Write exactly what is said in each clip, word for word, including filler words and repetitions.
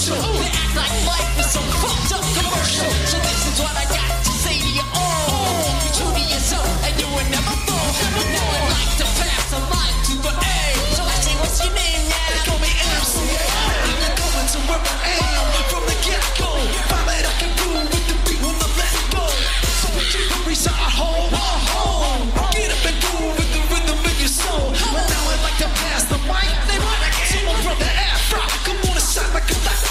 universal. They act like life is some fucked up commercial. So this is what I got to say to you all. Be true to yourself and you will never fall. Now I'd like to pass the line to the A. So I say, what's your name now? They call me M C A. I'm going to where I am from the get-go. Find that I can groove with the beat when I let go. So put your worries at home, home. Get up and groove with the rhythm in your soul. But now I'd like to pass the mic. They want to get someone from the Afro. Come on and sound like a lot.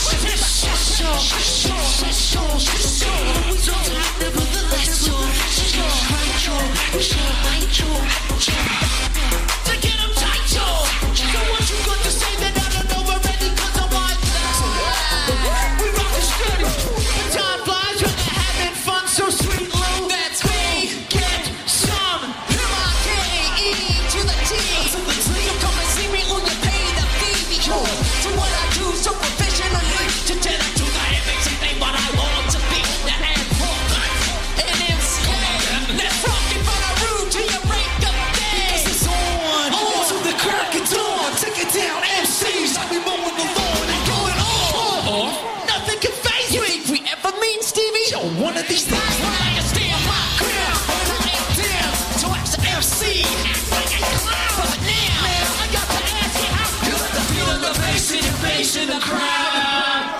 To get them tight, yo. So what you got to say that I don't know already? Cause I'm like that. We rock the steady. The time flies when they're having fun. So sweet, Lou. That's me. Get some. M I K E to the T. To the T. You come and see me on your pay the fee. To what I do so professionally. To tell it to the M X thing, but I want to be the ad hoc. And M C A. Let's rock it from the root to your break of day. Because it's on. On to the crack of dawn. Take it down, M Cs. I'll be mowing the lawn and going on. Nothing can faze me. You think we ever mean, Stevie? Yo, one of these days when I stand my ground. When I ain't down. So I'm the M C. Act like a clown. But now, man, I got to ask you how. You got the feeling of bass in your face in the crowd.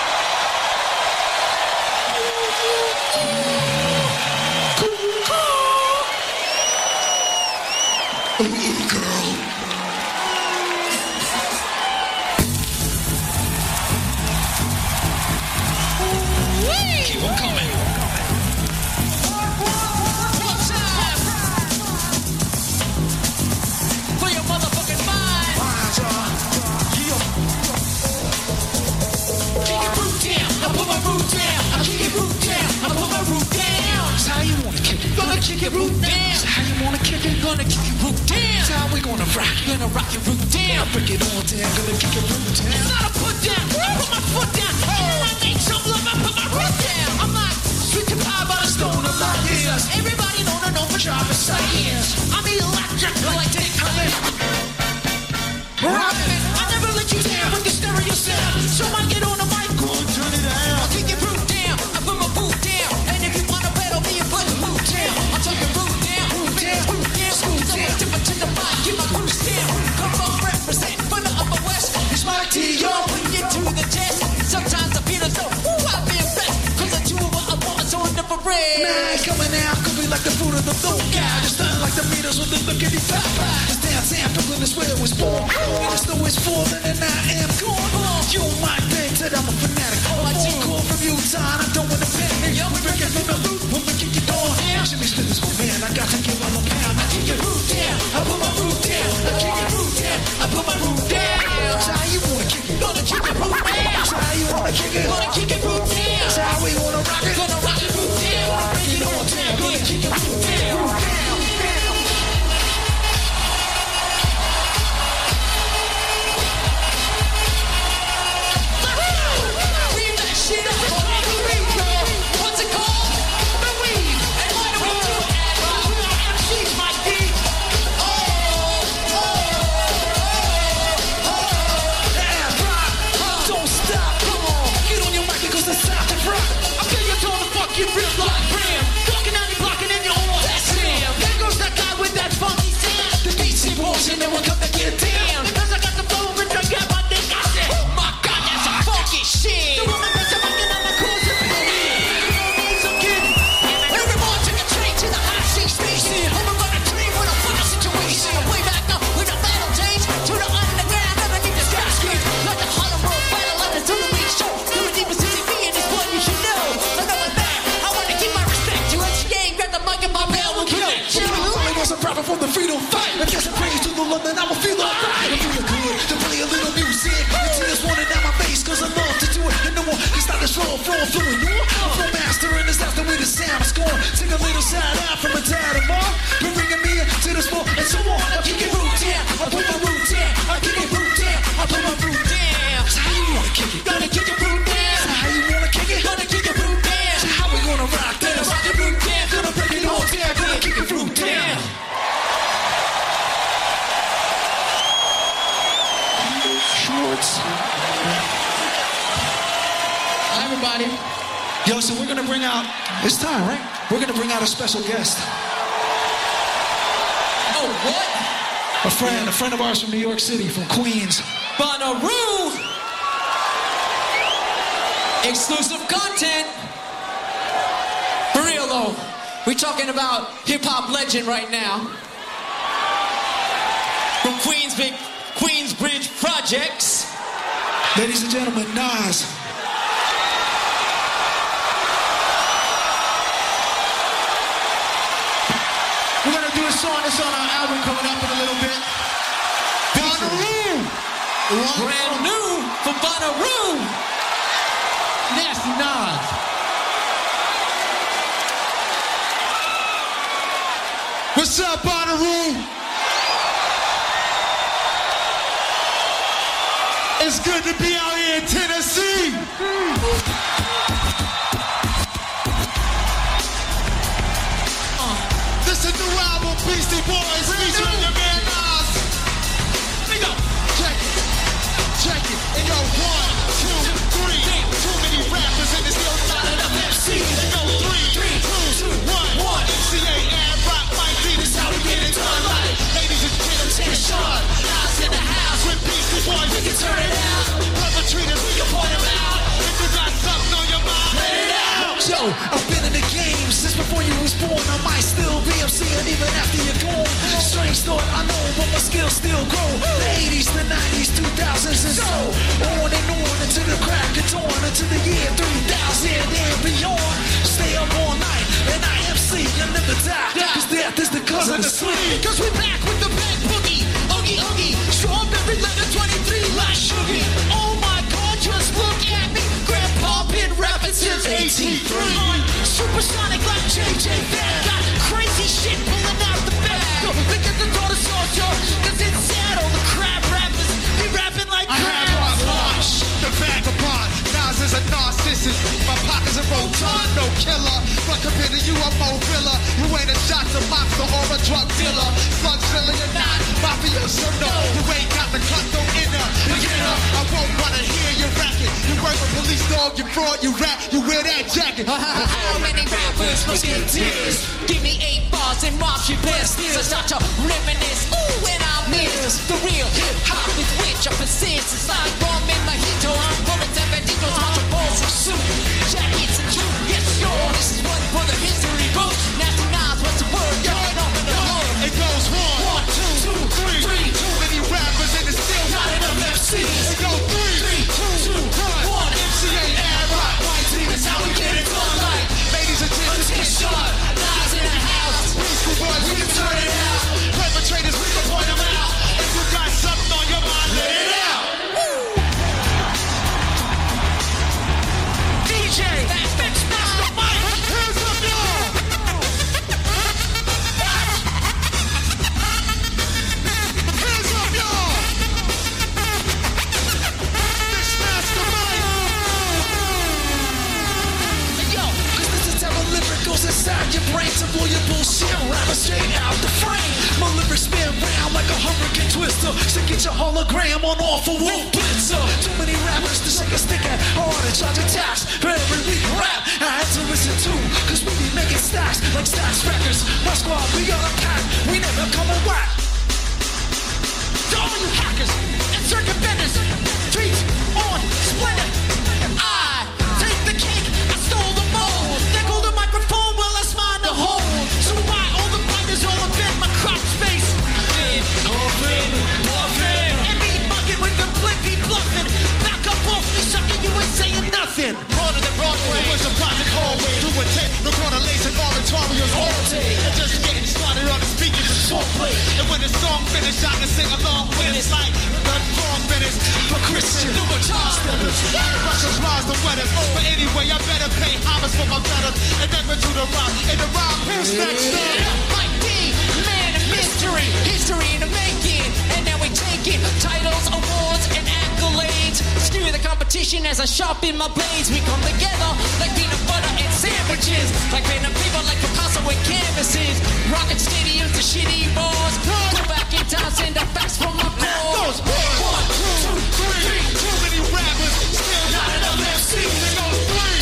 Ooh, girl. Keep on coming. One time. For your motherfucking mind. Kick it root down. I put my root down. I kick it root down. I put my root down. That's how you wanna kick it. Gonna kick it root down. That's how you wanna kick it. Gonna kick it root down. That's how we gonna rock. Gonna rock it root down. Break it on down. Gonna kick it root down. It's not a put down. I put my foot down. And I make some love. I put my root down. I'm not sweet to pie by the stone of my ears. Everybody know to know for job is science. I'm electric like Dick Allen. Robin, I never let you down with the stereo sound. So I get on the mic, go and turn it down. I'll kick your root down. I put my boot down. And if you wanna battle me, you put your boot down. I'll take your root down. Root down. Root down. School down. Tip it to the mic. Get my boots down. Come on, represent for the upper west. It's my T, yo. Bring it to the chest. Sometimes I feel as though, ooh, I've been blessed. Cause I do what I want, so I never read. Nah, it's coming out, could be like the fruit of the thumb guy. Just nothing like the meters with the look at the papa. It's downtown, Brooklyn is where it was born. And the snow is falling and I am gone. You might think that I'm a fanatic. All I take call from Utah, and I'm doing the panic. We break it from the loop when we kick it on. Jimmy Smith is my man, I got to give him a pound. I kick it root down, I put my root down. I kick it root down, I put my root down. That's how you wanna kick it. Gonna kick it root down. That's how you wanna kick it. Gonna kick it root down. That's how we wanna rock it. Gonna rock it root down. Break it on down. Gonna kick it root down. Leave that shit up. What's it called? The weed. And why do we do it? We got M Cs, my D. Oh, oh, oh, oh. Don't stop. Come on. Get on your mic because it's time to rock. I'll tell you to the fuck you real like Bram. Walking out your block and then you're on. That's him. There goes that guy with that funky sound. The beats in motion and we'll come to get down. Because I got the flow and I got my dick. I said, oh my God, that's some funky shit. The woman that's a fucking on my clothes and me. Everyone took a train to the high sea station. Over on a train with a fucking situation. Way back up with a battle change to the underground underneath the skyscraper. Like a Harlem World battle like the Zulu Beach show. To the deepest city being is what you should know. I know it's that. I want to keep my respect to M C A. Grab the mic and my bell will connect you. I was a prophet from the freedom fight. I guess I praise to the London, I'ma feel alright. I'm feeling good to play a little music. The tears running down my face cause I love to do it. And no one can stop this flow from flowing. You I'm a master and it's not the way the sound is going. Take a little side out from a dad of mom. You're bringing me into the sport and so on. I kick it root down. I put my root down. I kick it root down. I put my root down. That's how you wanna kick it. Gonna kick it root down. That's how you wanna kick it. Gonna kick it root down. That's how we gonna rock that. Rock it root down. Gonna break it all down. Gonna kick it root down. Shorts. everybody. Yo, so we're gonna bring out, it's time, right? We're gonna bring out a special guest. Oh, what? A friend, a friend of ours from New York City, from Queens. Bonnaroo! Exclusive content. For real though, we talking about hip-hop legend right now. From Queens Big Queensbridge Projects. Ladies and gentlemen, Nas. We're gonna do a song that's on our album coming up in a little bit. Bonnaroo! Brand new for Bonnaroo! Nasty Nas. What's up, Bonnaroo? It's good to be out here in Tennessee. This is a new album, Beastie Boys, featuring your man Nas. Let go. Check it, check it. And yo, one, two, three. Too many rappers and there's still not enough M Cs. And go three, three, two, one, one. M C A and rock might be this how we get it done. Like, ladies and gentlemen, take a shot. Nas in the house with Beastie Boys, we can turn it out. Perpetrators, we can point them out. If you got something on your mind, let it out. Yo, I've been in the game since before you was born. I might still be MCing even after you're gone. Strange thought, I know, but my skills still grow. The eighties, the nineties, two thousands, and so on and on until the crack of dawn, until the year three thousand and beyond. Stay up all night, and I M C, you'll never die. Cause death is the cousin of sleep. Cause we back with the big boogie, oogie oogie. Strawberry letter twenty-three like sugar. Oh my God, just look at me. Grandpa been rapping since eighty-three. Supersonic like J J Fad. Got crazy shit pulling out the bag. Yo, look at the daughter soldier, cause it's sad. All the crab rappers be rapping like I crab. have my launch, the vagabond. Nas is a narcissist. My pockets are roton, no killer. But compared to you, I'm more villa. You ain't a shot to monster or a drug dealer. Slug silly or not, mafioso no. You ain't got the cut, no inner. Beginner, I won't wanna hear your racket. You work with police dog, you fraud, you rap, you wear that jacket. How many rappers must get tears? Give me eight bars and mob your best. I start to reminisce. Ooh, when I miss the real hip hop with which I persist. It's like rum in mojito. Bullets and banditos, macho balls with suit. Jackets and you, yes, sure. This is one for the history books. Nasty Nas, what's the word? Y'all know in the hood. It goes one, One, two, two, three. three. Too many rappers and it's still Not enough M Cs. It goes three, Three, two, one. one. M C A and rock. White team is how we get it done. Like Ladies and gentlemen, attention, Nas in the house. Beastie Boys, We can turn it out. perpetrators, we can point them out. If you got something on your mind, let it out. D J, bitch, that's the mic. Hands up, y'all. Hands up, y'all. This master mic. Yo, cause this is how the lyric goes inside your brain to blow your bullshit rhyme straight out the frame. My lyrics spin round like a hurricane twister. So get your hologram on off a wolf blitzer. Too many rappers to shake a stick at. Hard to charge a tax for every week rap I had to listen to. Cause we be making stacks like stacks records. My squad, we got a pack. We never come and whack. To all you hackers and circumventors, treat on splendor. I take the cake, I stole the mold. They hold the microphone while I smile the hole. So why all the fighters all up in my crop space? Puffin', puffin', and me bucket with the blimpy bluffing. Back up off me, sucker, you ain't saying nothing. Broader than Broadway. It was a project hallway. Doing tape, recording lace and oratorios all day. And just getting started on the speakers and song play. And when the song finished, I can sing along with it. It's like the song finished for Christian. New Charles Steppers. Russians rise the wetters. But anyway, I better pay homage for my betters. And never do the rock. And the rock, who's next up? Mike D, man of mystery, history in the making. And now we taking titles, awards, and accolades. Steer the competition as I sharpen my blades. We come together like peanut butter and sandwiches. Like pen and paper, like Picasso and canvases. Rocket stadiums to shitty bars. Go back in time, send the facts from my core. Those boys. One, two, three. Too many rappers, still not enough M Cs. It goes three.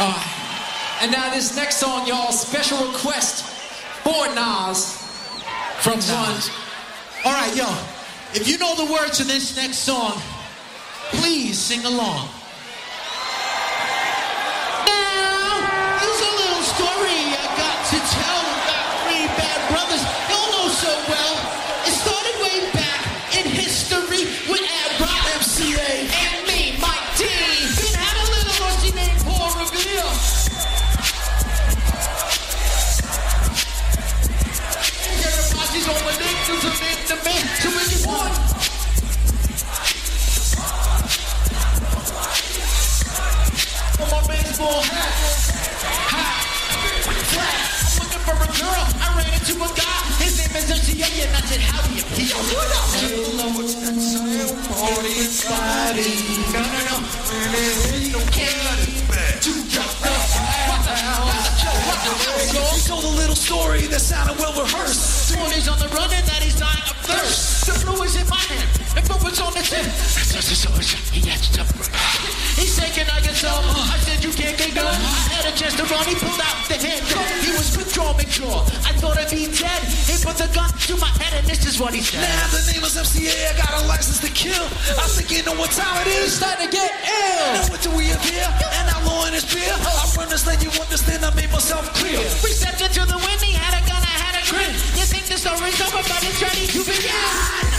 And now this next song, y'all, special request for Nas from one. All right, yo, if you know the words to this next song, please sing along. Now, here's a little story I got to tell about three bad brothers y'all know so well. It started way back in history with Ad Rock, M C A, And me, Mike D. Then had a little rusty named Paul Revere. Everybody's on the link to the man, the man, to make it one. On my baseball hat, hat, flat. I'm looking for a girl. I ran into a guy. His name is M C A, and I said, howdy. He goes, what up? You know what's that same party body? No, no, no. You don't care. Two dropped up. What the hell? What the hell? He told a little story that sounded well rehearsed. Tony's on the run and that he's dying of thirst. The blue is in my hand, and blue is on the tip. He had to jump. He said, can I get some? I said, you can't get none. I had a chance to run, he pulled out the handgun. He was withdraw, make sure. I thought I'd be dead. He put the gun to my head, and this is what he said. Now the name is M C A, I got a license to kill. I think you know what time it is. It's time to get ill. Now what do we have here? And how long is beer? I run this, let you understand, I made myself clear. We stepped into the wind, he had a gun, I had a grin. You think the story's over, but it's ready to begin.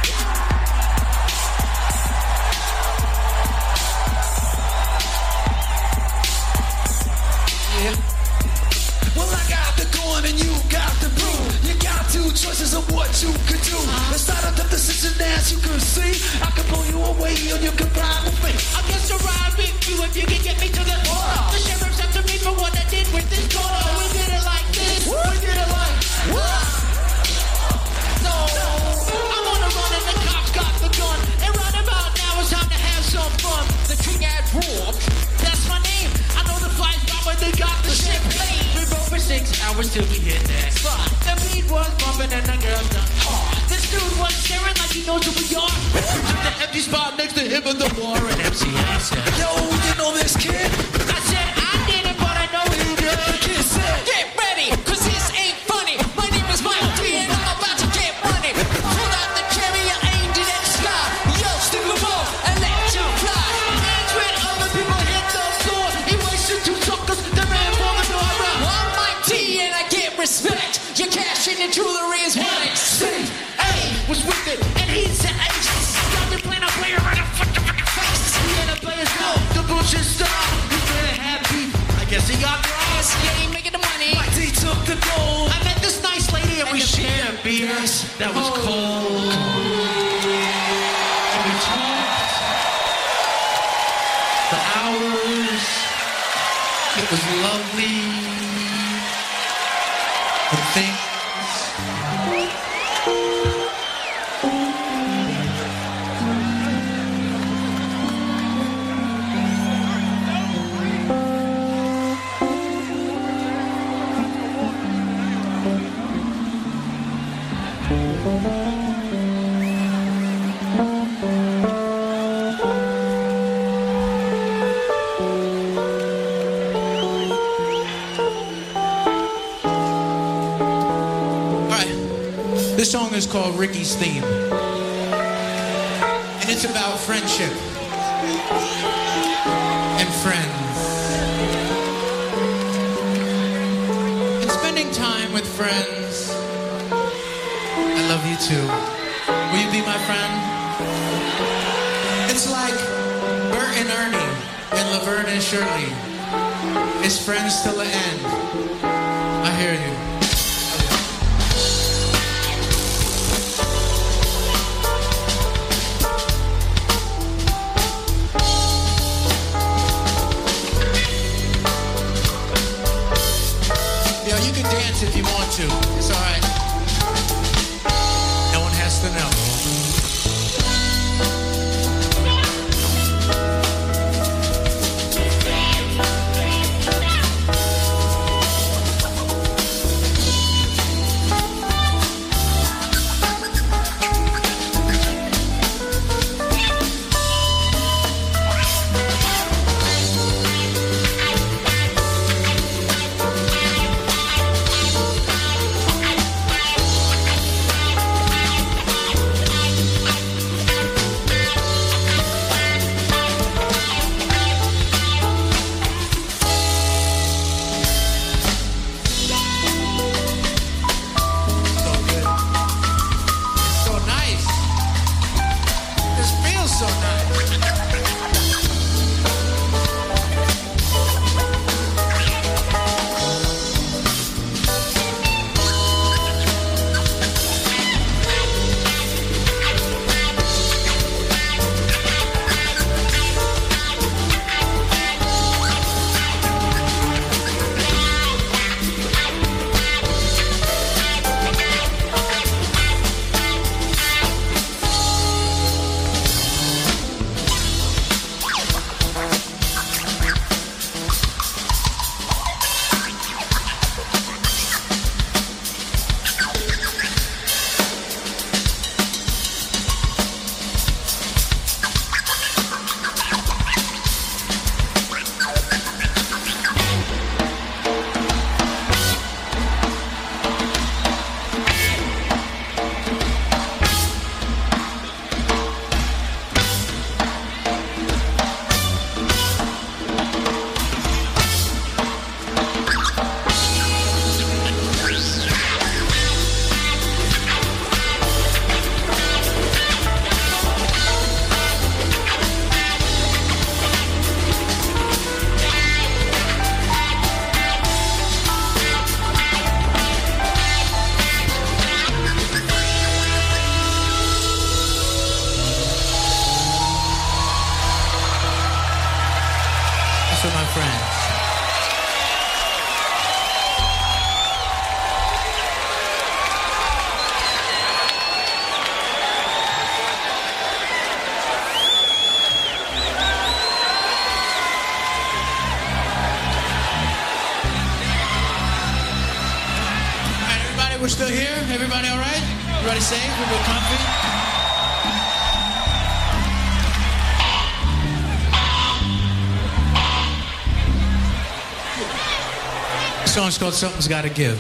Well, I got the gun and you got the broom. You got two choices of what you could do. Let's start up the decision as you can see. I can pull you away or you can ride with me. I guess to ride with you if you can get me to the border. The sheriff's after me for what I did with this corner. We did it like this. We did it like what? No, I wanna run and the cops got the gun. And right about now it's time to have some fun. The king had rule. That's my name. I know the flight bomber, they got the ship plane. We rode for six hours till we hit that spot. The beat was bumping and the girl done. Oh, this dude was staring like he knows who we are. We took the empty spot next to him in the bar and M C A said, yo, you know this kid? I said, I didn't, but I know he did. The kid said, Get ready, cause this ain't funny. My name is Mike D and I'm about to get money. Pull out the cherry, I aimed it at the sky. Yo, stick them off and let you fly. Hands when other people hit the floor. He wasted two suckers, the man for the door. I'm Mike D and I get respect. Your cash and your jewelry is what I say. A was with it, and he said ace. Got me playing a player right in front of the face. He had a player's no, the bullshit star. He's really happy. I guess he got grass. Yeah, he making the money. Mike D took the gold. I met this nice lady and, and we shared beers. That was cold. cold. And we talked for hours. It was lovely. But things. This song is called Ricky's Theme. And it's about friendship and friends. And spending time with friends. I love you too. Will you be my friend? It's like Bert and Ernie and Laverne and Shirley. It's friends till the end. I hear you. If you want to, it's all right. No one has to know. for my friends. All right, everybody, we're still here. Everybody all right? Everybody safe? Everybody comfy? The song's called Something's Gotta Give.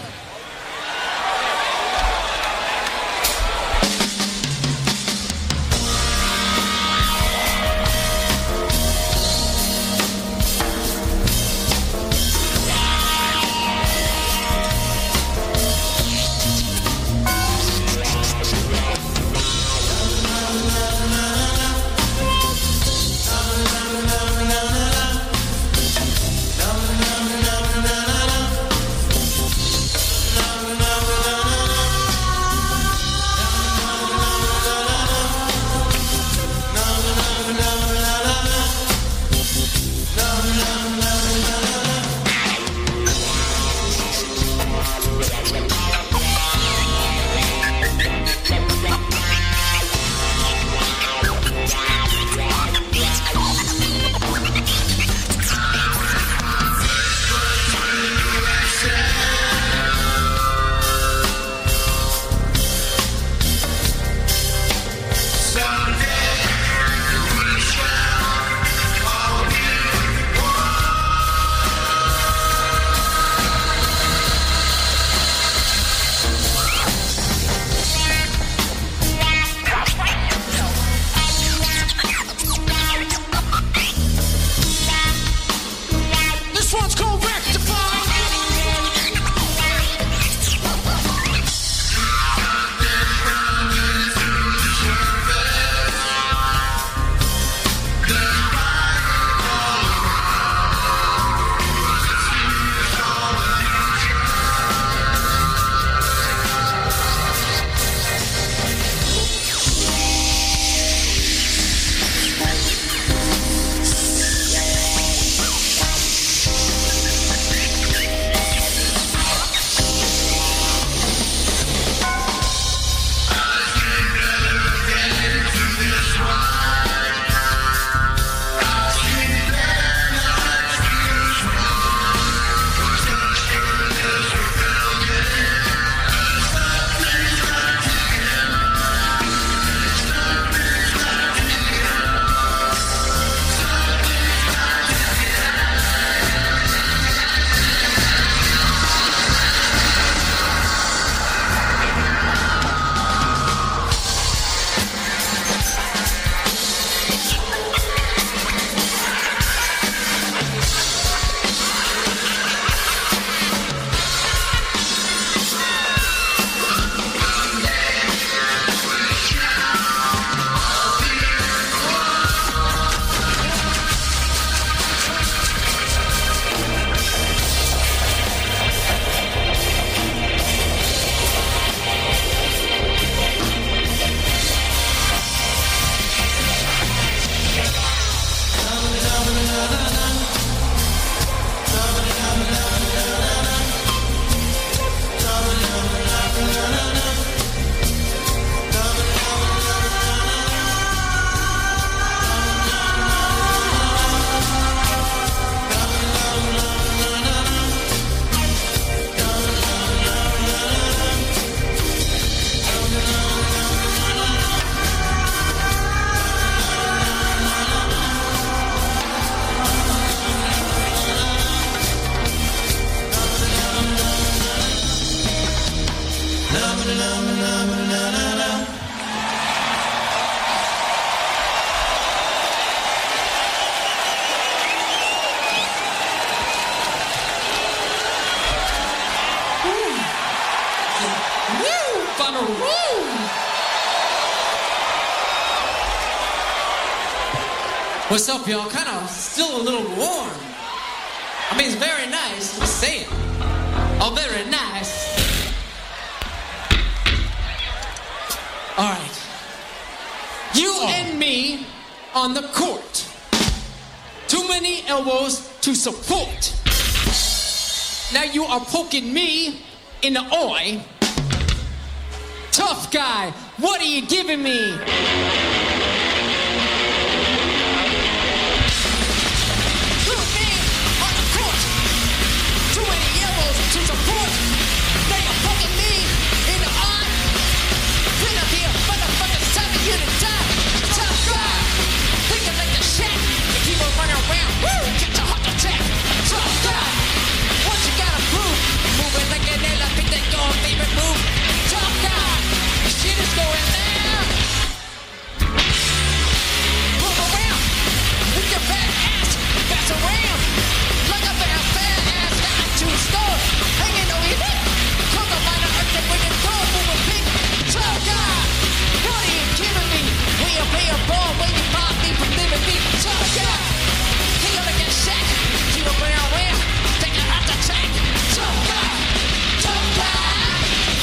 What's up, y'all? Kind of still a little warm. I mean, it's very nice. Just saying. Oh, very nice. All right. You Oh. and me on the court. Two many elbows to support. Now you are poking me in the eye. Tough guy, what are you giving me? Good man on the court. Too many elbows to support. Now you're poking me in the eye. Been up here, motherfucker, it's time for you to die. Tough guy, thinking like a shack. You keep on running around, woo, get your heart attack. Tough guy, what you gotta prove? Moving like an elephant, that's your favorite move. Tough guy, shit is going down. Move around with your fat ass, pass around like a bad fat ass got two stores hanging over your neck. Talk about the earth and bring it down, moving big. Tough guy, what are you giving me? When you play a ball, when you pop me from living me. Tough guy, think of like a shack. Keep up and around, take a heart attack. Tough guy, tough guy.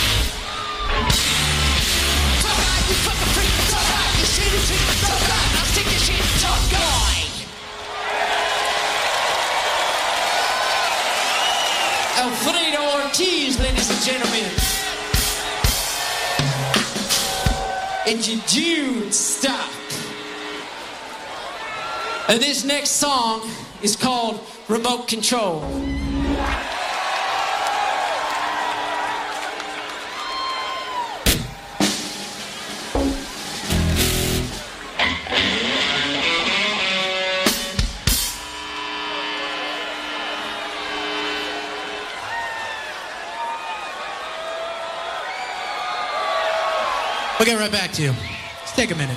Tough guy, you fucking freak. Tough guy, you see the trick. Tough guy, I'll stick your shit. Tough guy. Alfredo Ortiz, ladies and gentlemen. And your dude, stop. And this next song is called Remote Control. We'll get right back to you. Let's take a minute.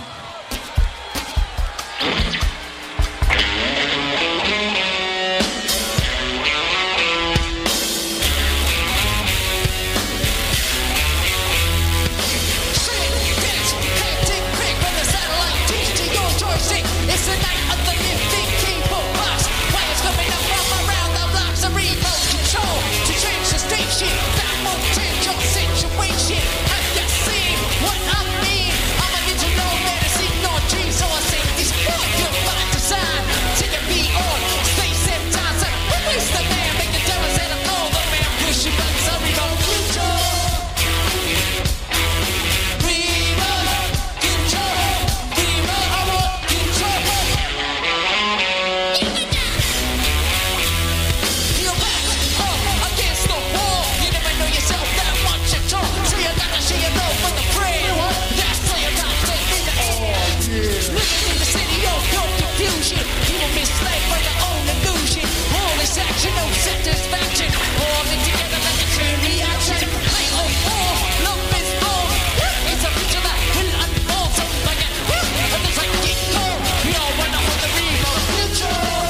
It's the night of the living keyboard box. Wires coming up from around the blocks. A remote control to change the station. That won't change your situation. Have you seen what I mean? I'm a ninja, no medicine, no dreams. So I say this boy, you're by design. Take your beat on, stay set time. Say, release the man, make the devil say, oh, the man push your buttons. A remote control. Remote control. Remote control. You're back up against the wall. You never know yourself that much at all. So you gotta share your love with a friend. That's why you got to in the air. Living in the city of your confusion. People misled by their own illusion. All this action, no satisfaction. All it together like a chain reaction. Play on all, love is all. It's a picture that will unfold. So like a, and it's like get cold. We all wanna hold the remote control.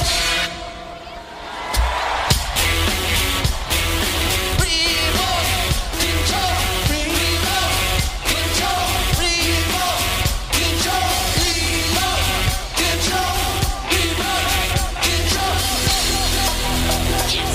Remote control, remote control, remote control, remote control, remote control. Yes.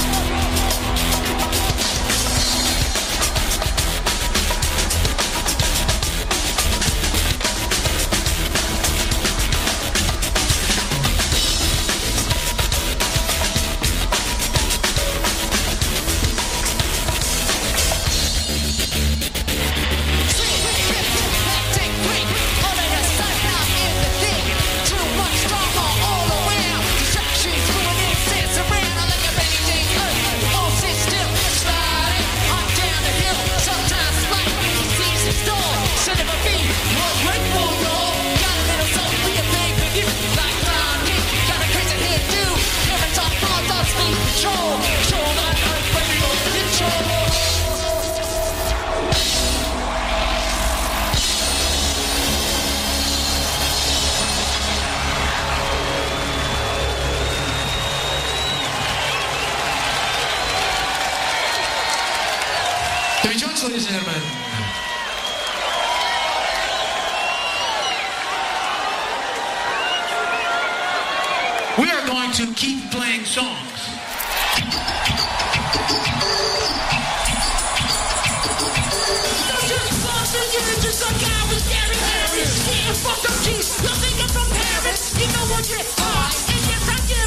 Control, control that earth, baby, control. Jimmy Jones, ladies and gentlemen. We are going to keep playing songs. You're just a guy with scary Harris. Yeah, fuck them keys. You're thinking from Paris. You know what you are. And you're right,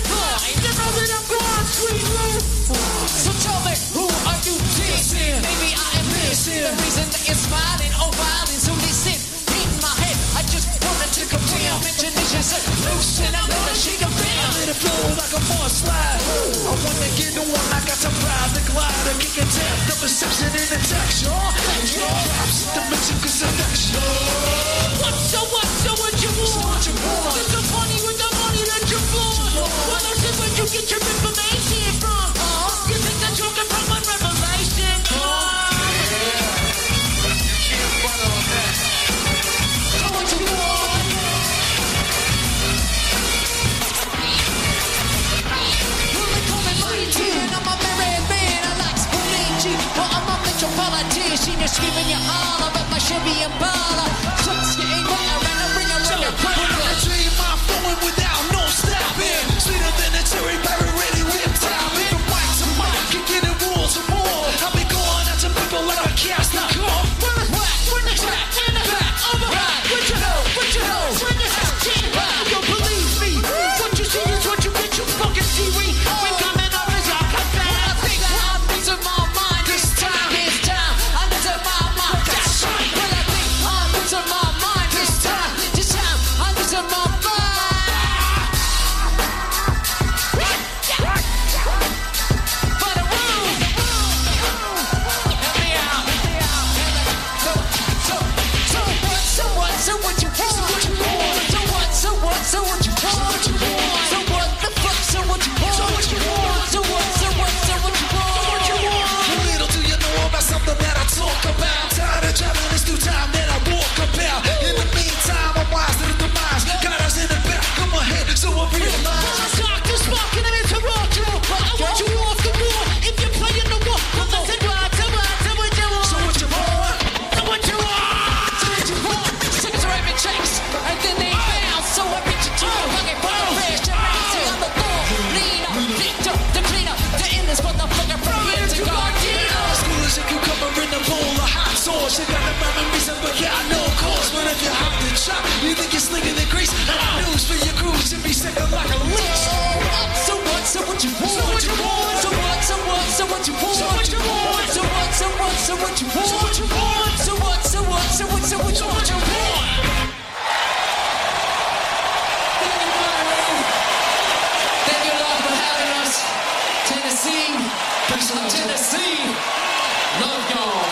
one to get the one. I got to ride the glider, kicking depth, the perception in the texture. Drops the Mexican selection. What so what so what you want? It's so funny with the money that you want. What else is where you get your information from? You think that you're talking from a revelation? So what you want? Well, they call me Mighty, and I'm a married man. I like Spallucci, but I'm a metropolitan. You're screaming your holler about my Chevy Impala. Sucks getting wet around the ring around the When I dream, I'm flowing without no stopping. Sweeter than a cherry berry, really whipped topping. From mic to mic, kicking it wall to wall. I'll be going out to people like a cast not call. Run the whack, run the track, in the back, override. What you know, what you know, when the house can't ride. Don't believe me. What you see is what you get, you fucking see. We when coming up is all come back. I think I'm losing my mind this time. This time, I'm losing my mind. That's right. When I think I'm losing my mind this time. This time, I'm losing my mind. For the room. Help me out. So, so, so what, so what, so what you want? So what, so what, so what you want? So what the fuck, so what you want? So what, so what, so what, so what you want? Little do you know about something that I talk about. Tired of traveling this new time that I walk about. In the meantime, I'm wise to the demise. Got us in the back of my head, so I realize. Doctor smoking and interrupt you. I want you off the wall. If you're playing the war, come on, say what, say what, say what you want. So what you want? So what you want? So what you want? Tickets are having checks, and then they bounce. So I reach you to the fucking ball. Fresh to racing on the floor. Lean up, lift up, the cleaner, the endless motherfucker from here to Gardena. School is a cucumber in a bowl of hot sauce. You got the memories of but yeah, I know cause. But if you hop the chop, you think you're slinging the grease. I got news for your crew, should be second like a leech. So what, so what you want? So what you want? So what, so what, so what you want? So what you want? So what, so what, so what you want? So what you want? So what, so what, so what, so what you want? So what you want? Thank you, Lord, for having us. Tennessee, Tennessee, love y'all.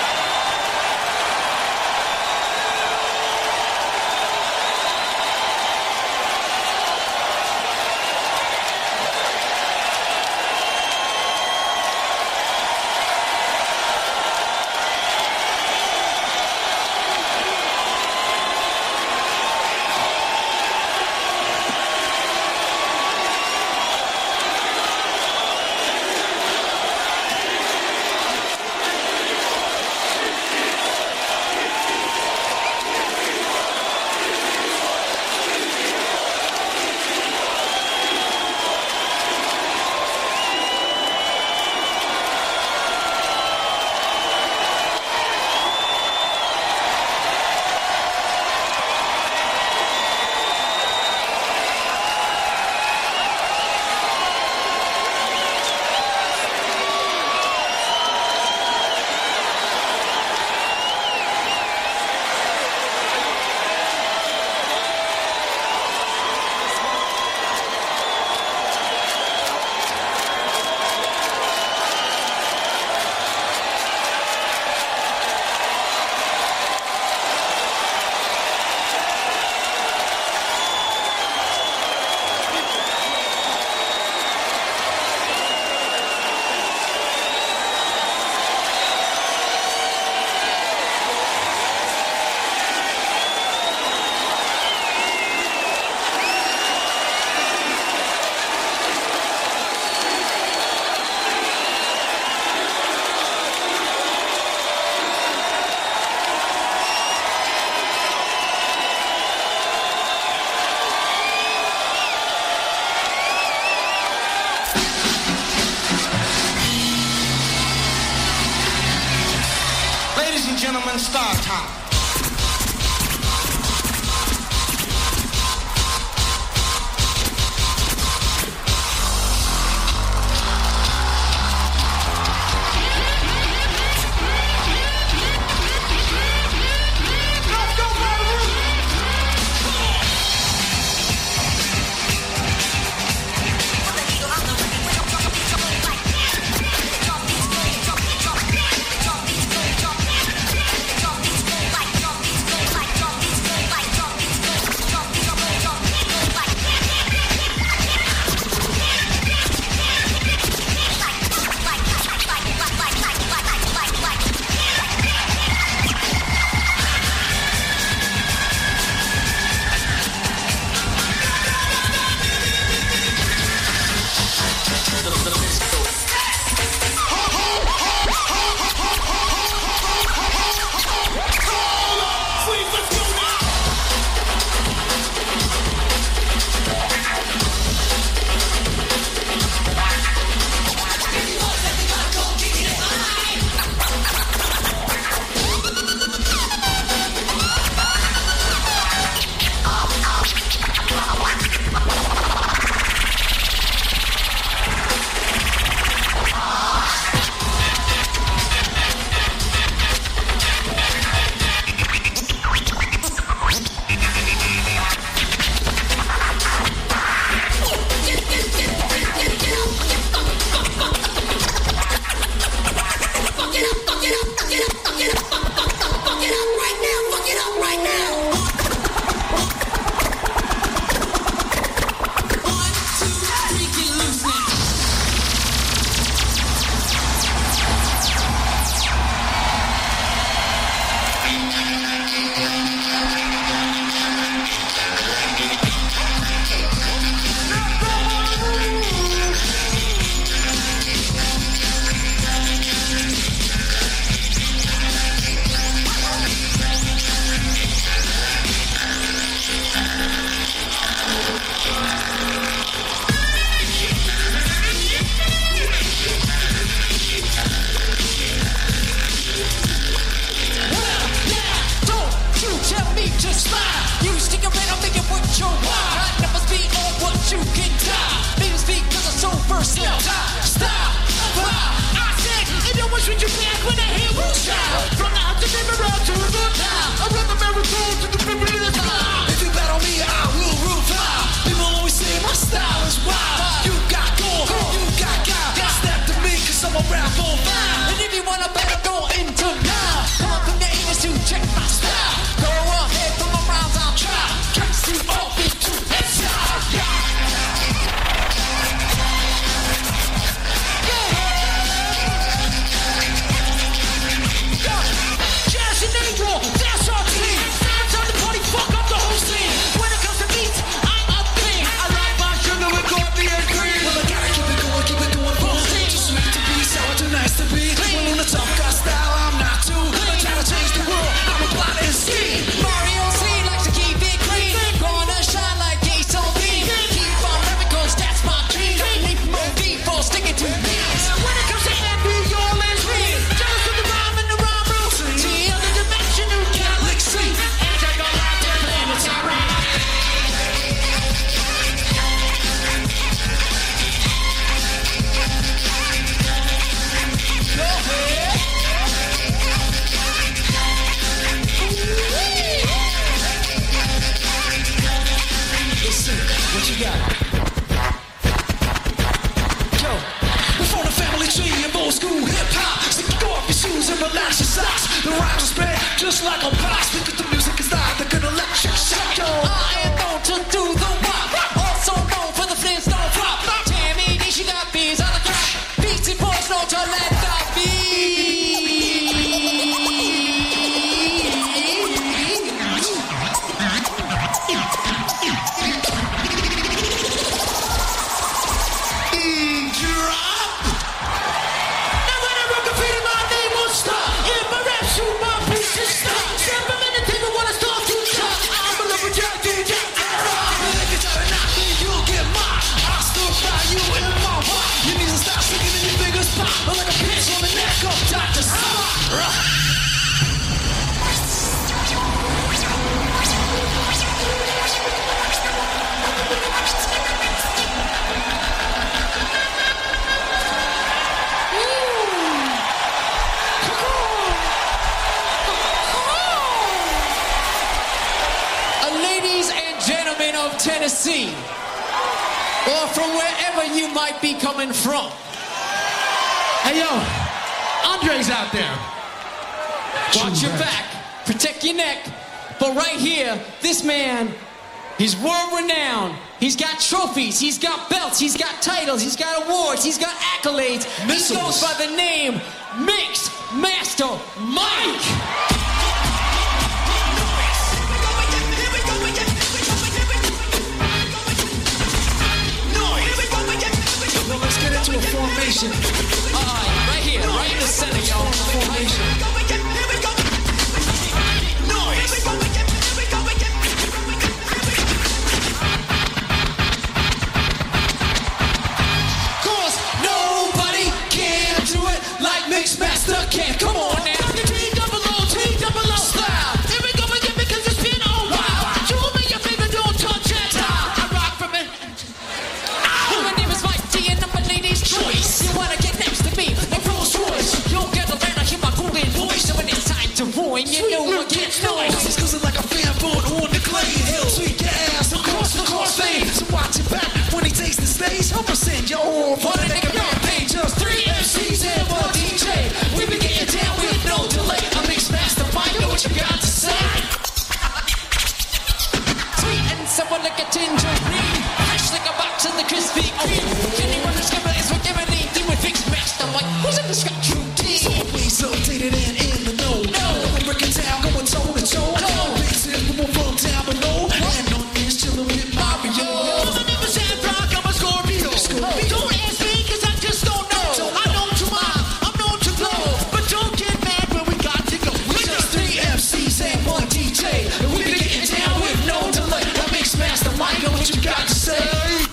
Gentlemen, start time. The rhymes spread just like a box because the music is loud. They're gonna let you shock yo. I am known to do the rock, also known for the Flintstone flop. Tammy D, she got bees on the crack. Beastie Boys know to let that be. Like a pinch on the neck of Doctor Summer. Ladies and gentlemen of Tennessee, or from wherever you might be coming from. Hey, yo, Andre's out there. Watch your back, protect your neck. But right here, this man, he's world renowned. He's got trophies, he's got belts, he's got titles, he's got awards, he's got accolades. Missiles. He goes by the name Mix Master Mike. Well, let's get into a formation. Alright, right here, right in the center, y'all. Formation. Cause nobody can do it like Mixmaster can. Come on now. T-double-O, T-double-O style. Here we go again because it's been a while. You and your finger don't touch that time. I rock from it. My name is Mike D and I'm a lady's choice. You wanna get next to me, like Rolls Royce. You'll get a learn, I hear my golden voice. So when it's time to ruin, you know what gets noise. It's cause it's like a fan board on the clay hill. Sweet gas across the crossfade. So watch it back when he takes the stage. Help us send you all for the nigga rampage. Just three M Cs and one D J. We be getting down with no delay. A mix master mind, know what you got to say. Sweet and sour like a tangerine. Fresh like a box of the Krispy Kreme. Jenny Runner's cover is what giving me. You with Mix Master Mike. Who's in the Scotch routine? Always updated and in the know. No, I'm breaking down, going toe to toe. No, big simple from down below. And on this chillin' with Mario. My name is Sandrock, I'm a Scorpio. Don't ask me cause I just don't know. I'm known to mine, I'm known to blow. But don't get mad when we got to go. We just three M Cs and one D J. And we be getting down with no delay. That Mix Master Mike, know what you got to say.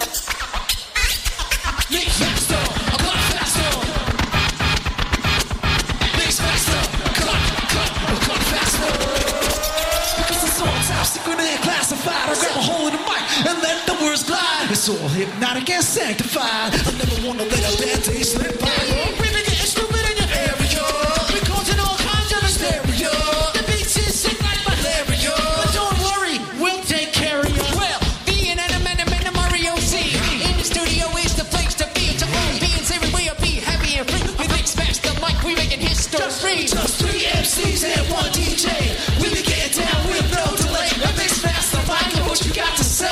Mix Master, a lot faster. Mix Master, cut, cut, cut faster. Because the song's half secret and classified. I grab a hold of the mic and let the words glide. It's all hypnotic and sanctified. I never wanna let a bad day slip by. Women getting stupid in your area. We causing all kinds of hysteria. The beats is sick like malaria. But don't worry, we'll take care of you. Well, being an amendment and a Mario C. In the studio is the place to be. To all beings everywhere, be happy and free. We Mix Master Mike, we making history. Just three M Cs and one D J. We be getting down with no delay. That Mix Master Mike, know what you got to say.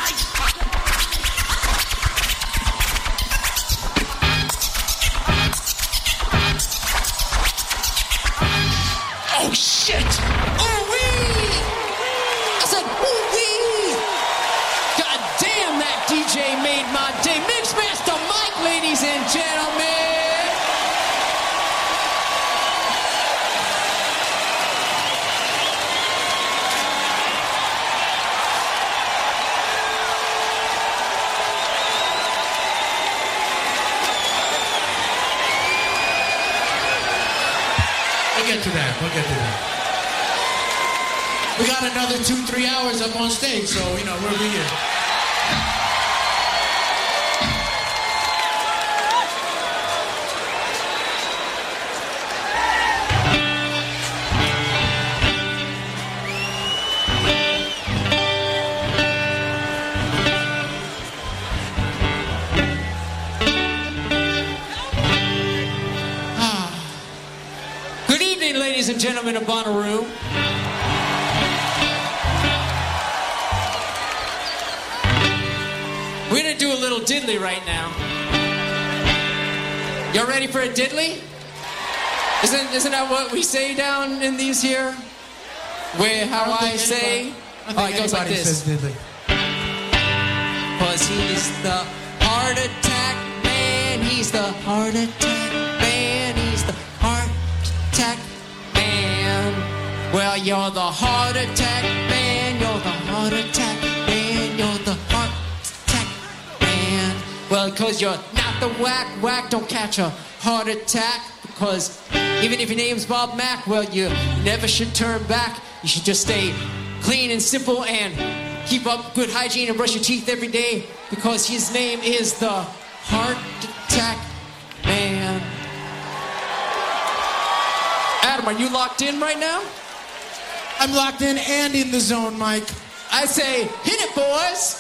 Oh shit! Ooh-wee! I said, ooh-wee! God damn, that D J made my day. Mix Master Mike, ladies and gentlemen! We'll get to that. We'll get to that. We got another two, three hours up on stage, so, you know, we'll be here. Ladies and gentlemen of Bonnaroo. We're gonna do a little diddly right now. Y'all ready for a diddly? Isn't, isn't that what we say down in these here? Where, how I, I say? Oh, it goes like this. Cause he's the heart attack man, he's the heart attack man, he's the heart attack man. Well, you're the heart attack man, you're the heart attack man, you're the heart attack man. Well, cause you're not the whack, whack don't catch a heart attack. Because even if your name's Bob Mack, well, you never should turn back. You should just stay clean and simple and keep up good hygiene and brush your teeth every day. Because his name is the Heart Attack Man. Adam, are you locked in right now? I'm locked in and in the zone, Mike. I say, hit it, boys!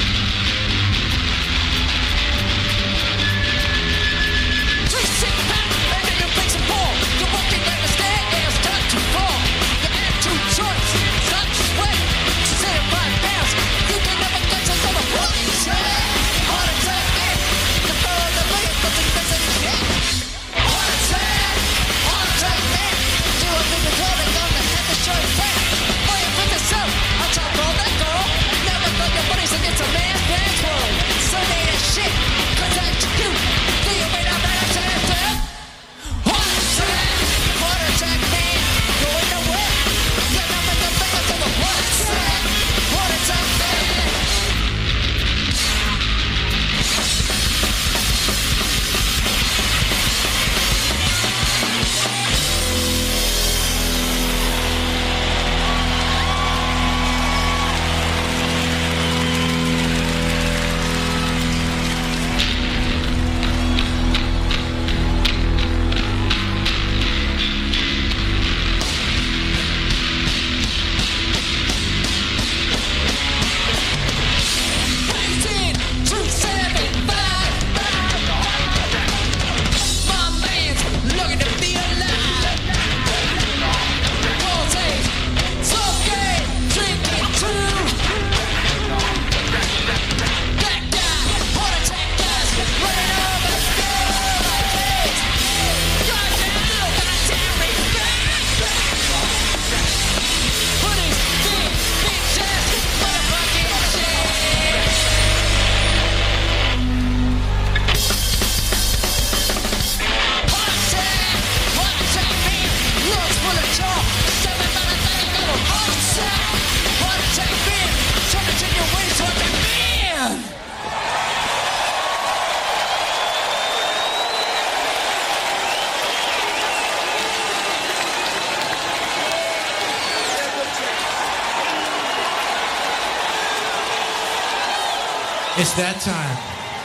It's that time.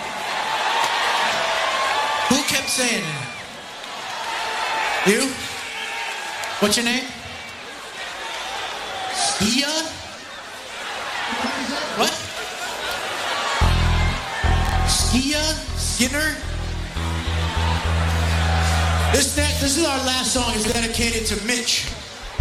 Who kept saying that? You? What's your name? Skia? What? Skia? Skinner? This, that, this is our last song. It's dedicated to Mitch.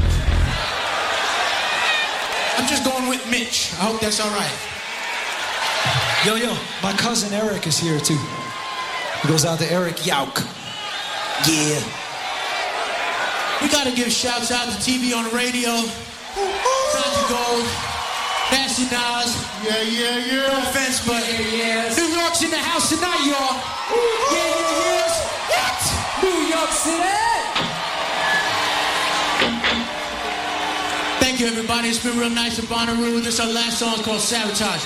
I'm just going with Mitch. I hope that's all right. Yo, yo, my cousin Eric is here too. He goes out to Eric Yauk. Yeah. We gotta give shouts out to T V on the radio. Santi Gold, Nasty Nas. Yeah, yeah, yeah. No offense, but Yeah, yes. New York's in the house tonight, y'all. Yeah, yeah, yes. What? New York City! Thank you, everybody. It's been real nice at Bonnaroo. This is our last song called Sabotage.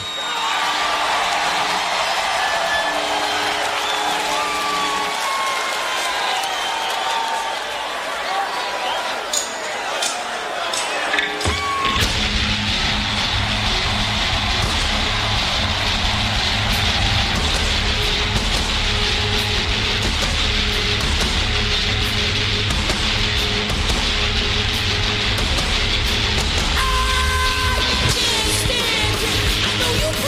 I can't stand it. I know you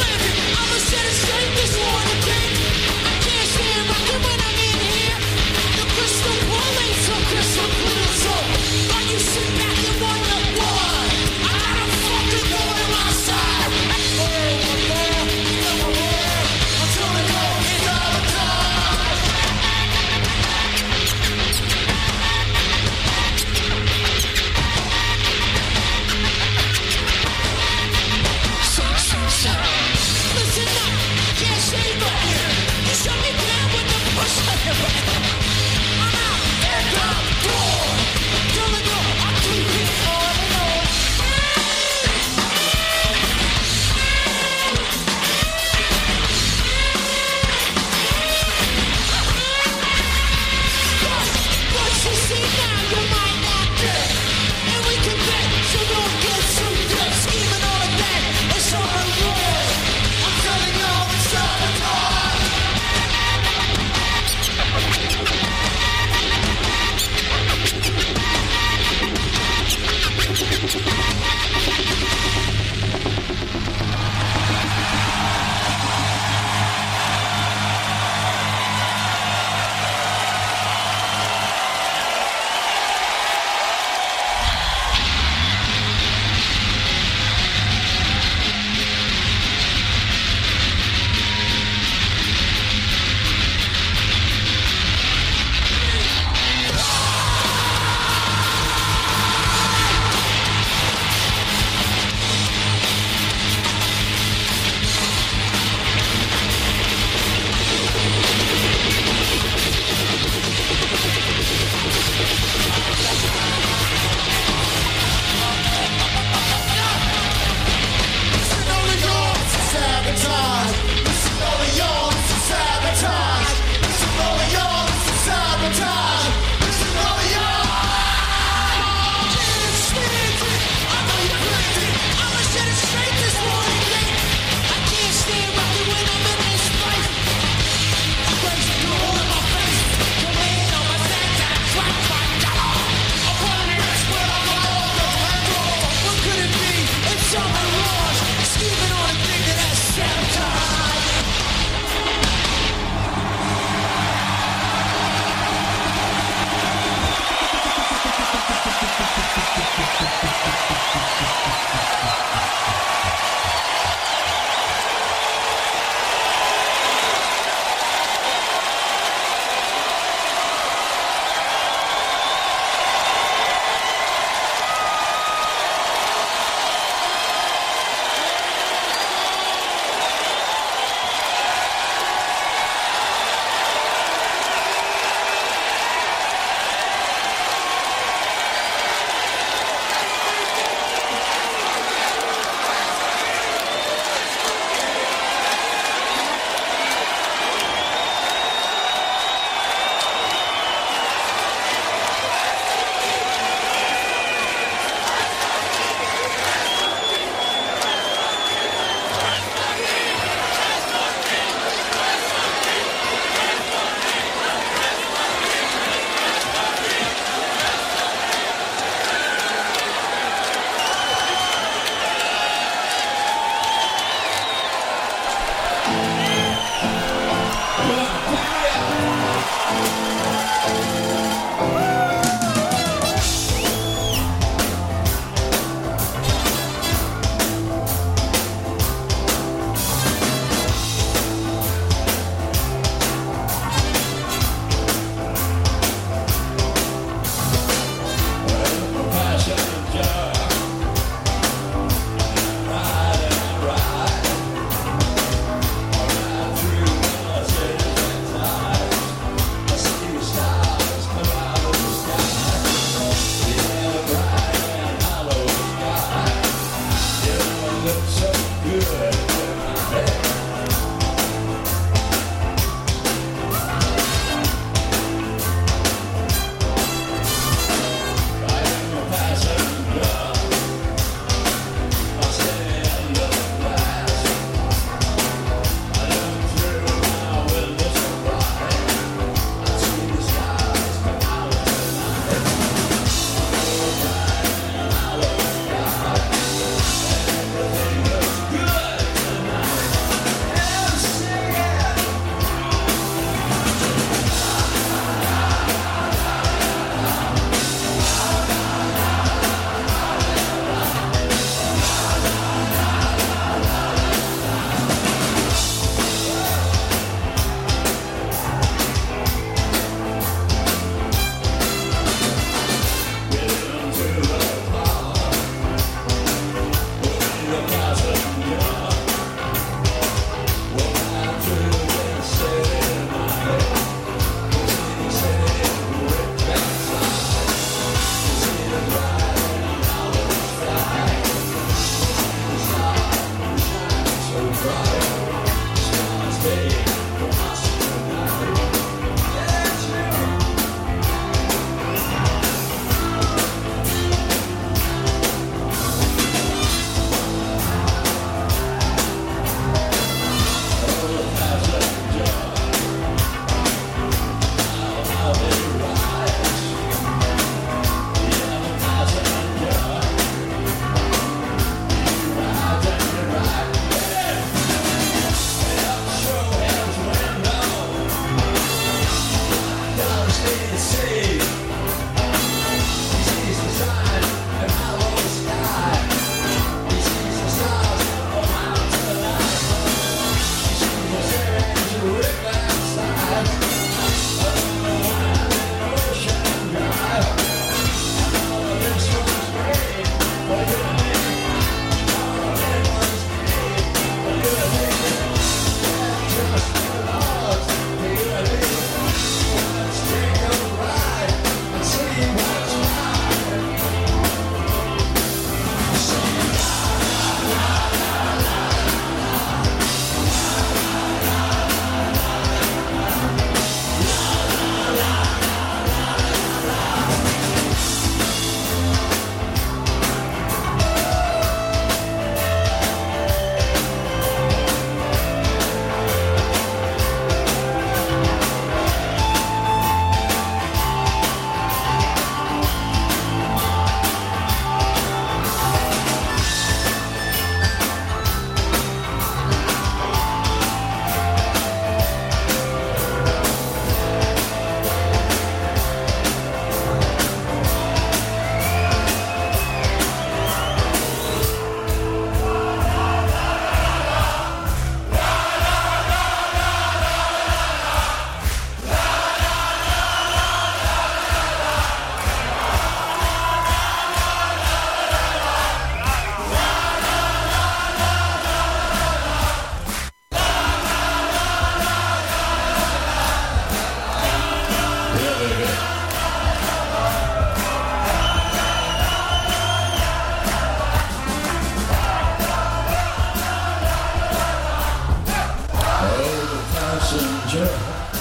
passenger.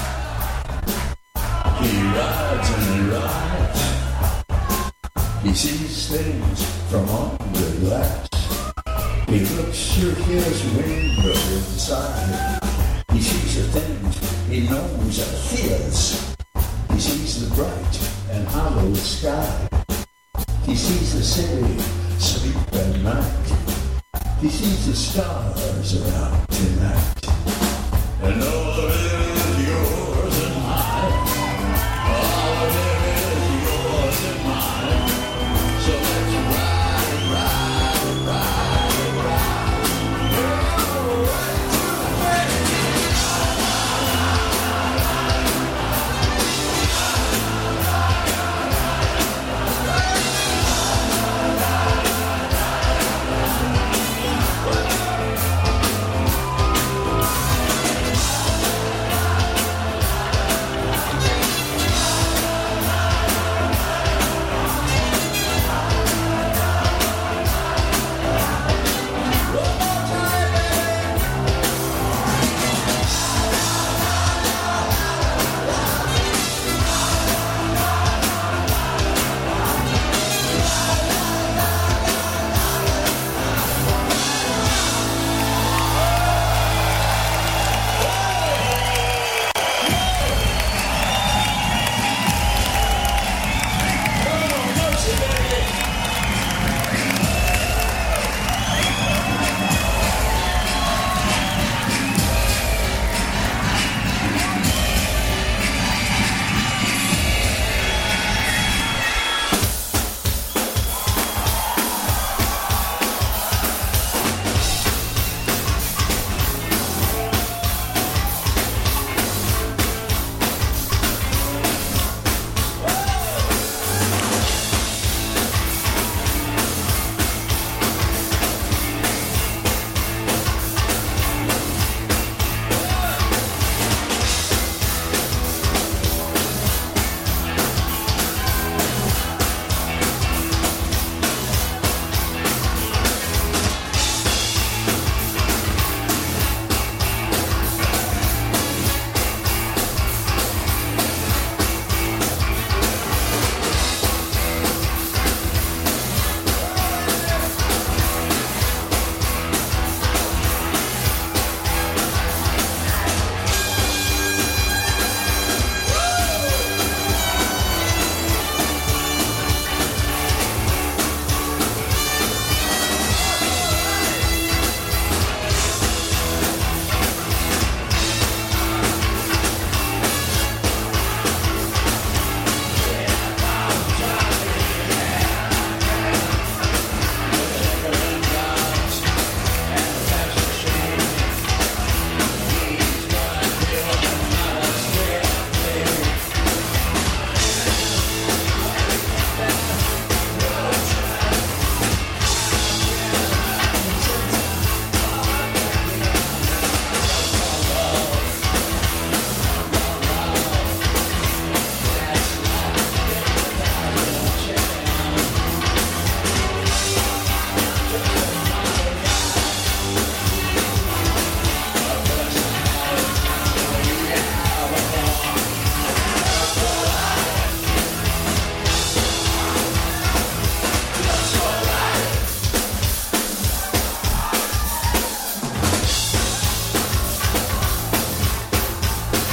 He rides and he rides. He sees things from under glass. He looks through his window inside. He sees the things he knows are his. He sees the bright and hollow sky. He sees the city sleep at night. He sees the stars around tonight. And all